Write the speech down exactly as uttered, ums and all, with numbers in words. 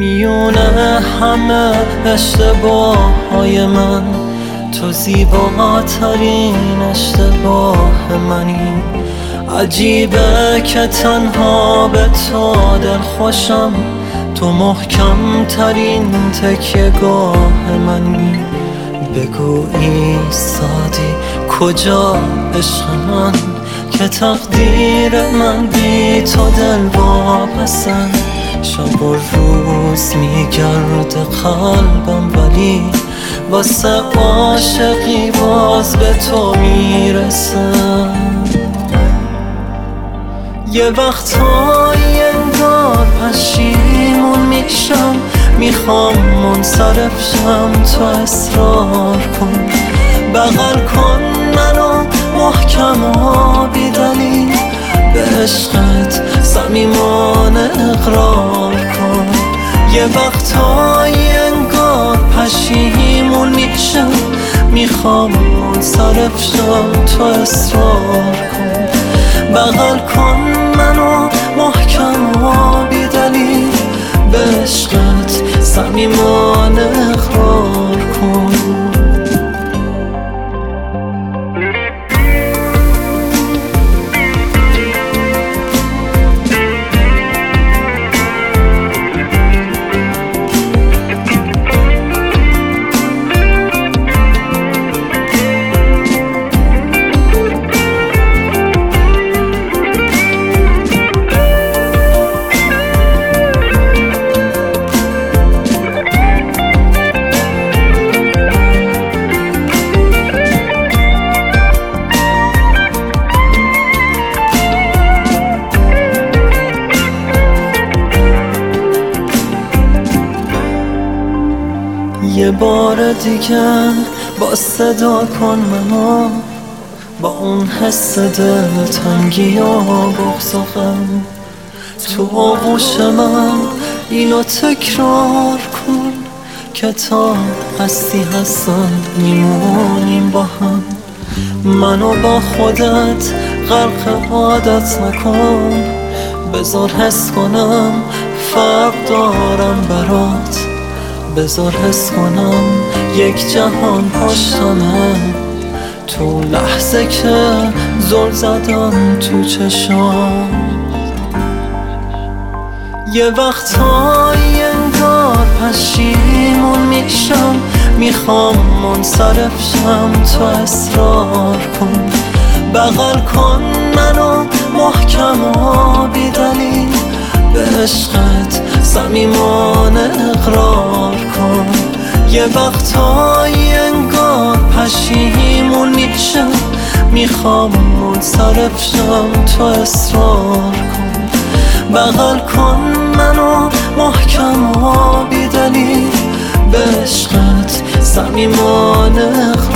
میونه همه اشتباه های من، تو زیباترین اشتباه منی. عجیبه که تنها به تو دل خوشم، تو محکم ترین تکیه گاه منی. بگو ایستادی کجا عشق من، که تقدیر من بی تو دل واپسن. شب و روز میگرد قلبم ولی واسه عاشقی باز به تو میرسم. یه وقتایی انگار پشیمون میشم، میخوام منصرف شم تو اصرار کن. بغل کن منو محکم و بی دلیل، به عشقت صمیمانه اقرار کن. یه وقتایی انگار پشیمون میشم، میخوام منصرف شم تو اصرار کن. بغل کن منو محکم و بی دلیل، به عشقت صمیمانه اقرار کن. یه بار دیگه با صدا کن منو، با اون حس دلتنگی و بغض و غم. تو آغوش من اینو تکرار کن، که تا هستی هستن میمونیم با هم. منو با خودت غرق عادت نکن، بذار حس کنم فرق دارم برات. بذار حس کنم یک جهان پشتمه، تو لحظه که زل زدم تو چشام. یه وقتایی انگار پشیمون میشم، میخوام منصرف شم تو اصرار کن. بغل کن منو محکم و بی دلیل، به عشقت صمیمانه اقرار کن. یه وقتایی انگار پشیمون میشم، میخوام منصرف شم تو اصرار کن. بغل کن منو محکم و بی دلیل، به عشقت صمیمانه اقرار